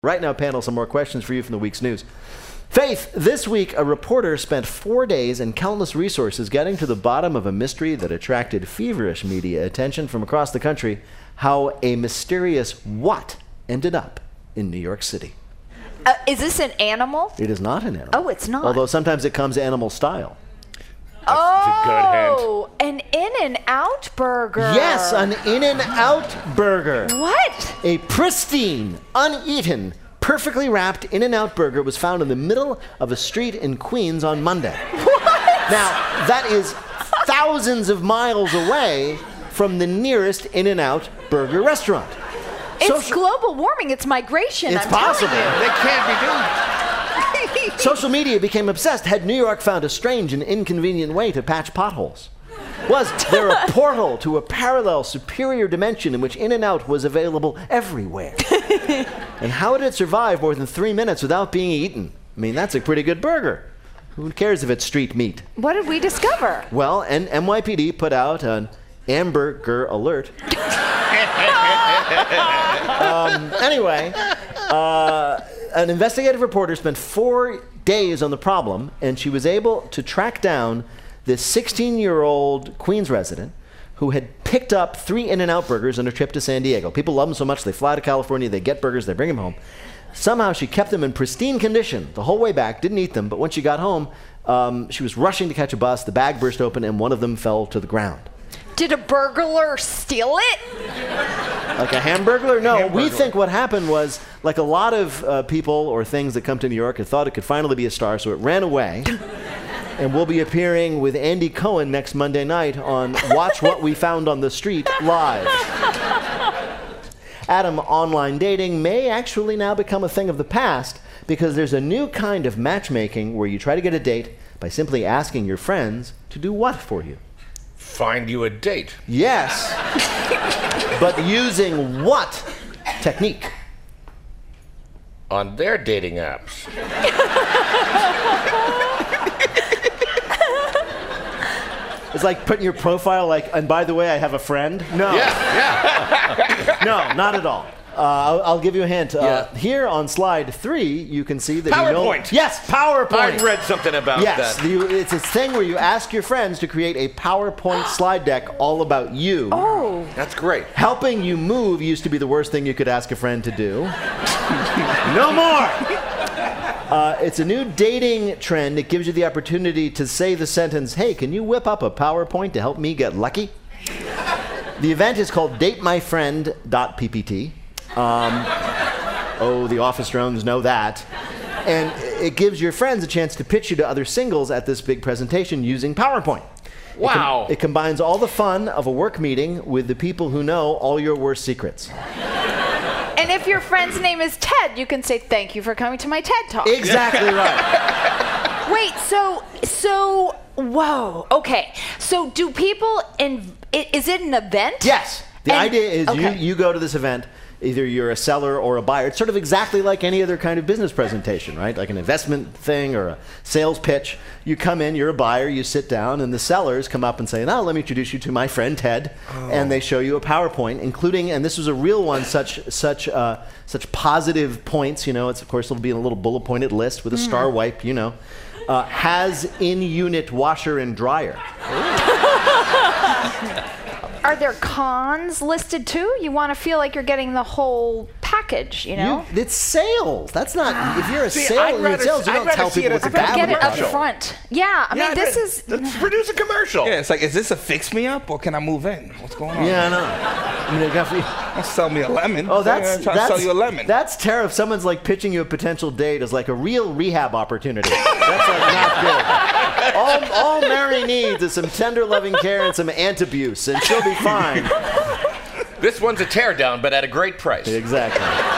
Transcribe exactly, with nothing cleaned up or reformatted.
Right now, panel, some more questions for you from the week's news. Faith, this week a reporter spent four days and countless resources getting to the bottom of a mystery that attracted feverish media attention from across the country, how a mysterious what ended up in New York City. Uh, is this an animal? It is not an animal. Oh, it's not. Although sometimes it comes animal style. Oh, an In-N-Out burger. Yes, an In-N-Out burger. What? A pristine, uneaten, perfectly wrapped In-N-Out burger was found in the middle of a street in Queens on Monday. What? Now, that is thousands of miles away from the nearest In-N-Out burger restaurant. It's Social- global warming. It's migration. It's I'm possible. telling you. They can't be doing Social media became obsessed. Had New York found a strange and inconvenient way to patch potholes? Was there a portal to a parallel, superior dimension in which In-N-Out was available everywhere? And how did it survive more than three minutes without being eaten? I mean, that's a pretty good burger. Who cares if it's street meat? What did we discover? Well, and N Y P D put out an Amberger alert. um, anyway, uh, an investigative reporter spent four days on the problem, and she was able to track down this sixteen-year-old Queens resident who had picked up three In-N-Out burgers on a trip to San Diego. People love them so much, they fly to California, they get burgers, they bring them home. Somehow she kept them in pristine condition the whole way back, didn't eat them, but when she got home, um, she was rushing to catch a bus, the bag burst open, and one of them fell to the ground. Did a burglar steal it? Like a hamburglar? No, Hamburglar. We think what happened was, like a lot of uh, people or things that come to New York, it thought it could finally be a star, so it ran away. And we'll be appearing with Andy Cohen next Monday night on Watch What We Found on the Street live. Adam, online dating may actually now become a thing of the past because there's a new kind of matchmaking where you try to get a date by simply asking your friends to do what for you? Find you a date. Yes, but using what technique? On their dating apps. It's like putting your profile like, and by the way, I have a friend. No, Yeah, yeah. no, not at all. Uh, I'll, I'll give you a hint. Uh, Yeah. Here on slide three, you can see that you know. PowerPoint. Yes, PowerPoint. I read something about Yes, that. you, it's a thing where you ask your friends to create a PowerPoint slide deck all about you. Oh. That's great. Helping you move used to be the worst thing you could ask a friend to do. No more! Uh, it's a new dating trend. It gives you the opportunity to say the sentence, hey, can you whip up a PowerPoint to help me get lucky? The event is called date my friend dot p p t. Um, oh, the office drones know that. And it gives your friends a chance to pitch you to other singles at this big presentation using PowerPoint. Wow. It, com- it combines all the fun of a work meeting with the people who know all your worst secrets. And if your friend's name is Ted, you can say, thank you for coming to my TED Talk. Exactly right. Wait, so, so, whoa, okay. So do people, in, i- is it an event? Yes. The And- idea is okay. you, you go to this event, either you're a seller or a buyer. It's sort of exactly like any other kind of business presentation, right? Like an investment thing or a sales pitch. You come in, you're a buyer, you sit down, and the sellers come up and say, now let me introduce you to my friend Ted. Oh. And they show you a PowerPoint, including, and this was a real one, such such uh, such positive points. You know, it's of course it'll be in a little bullet pointed list with a star wipe, you know. Uh, has in-unit washer and dryer. Are there cons listed too? You want to feel like you're getting the whole package, you know? You, it's sales. That's not, if you're a See, sale, I'd you're in rather- sales, you I'd don't rather tell see it people as what's a But bad get it about up it. front. Yeah, I Yeah, mean, this but is... Let's produce a commercial. Yeah, it's like, is this a fix me up or can I move in? What's going on? Yeah, I know. I mean, they got, Don't sell me a lemon. oh, that's, I'm trying that's, to sell you a lemon. that's terrible. If someone's like pitching you a potential date as like a real rehab opportunity. That's like not good. All, all Mary needs is some tender loving care and some antabuse, and she'll be fine. This one's a teardown, but at a great price. Exactly.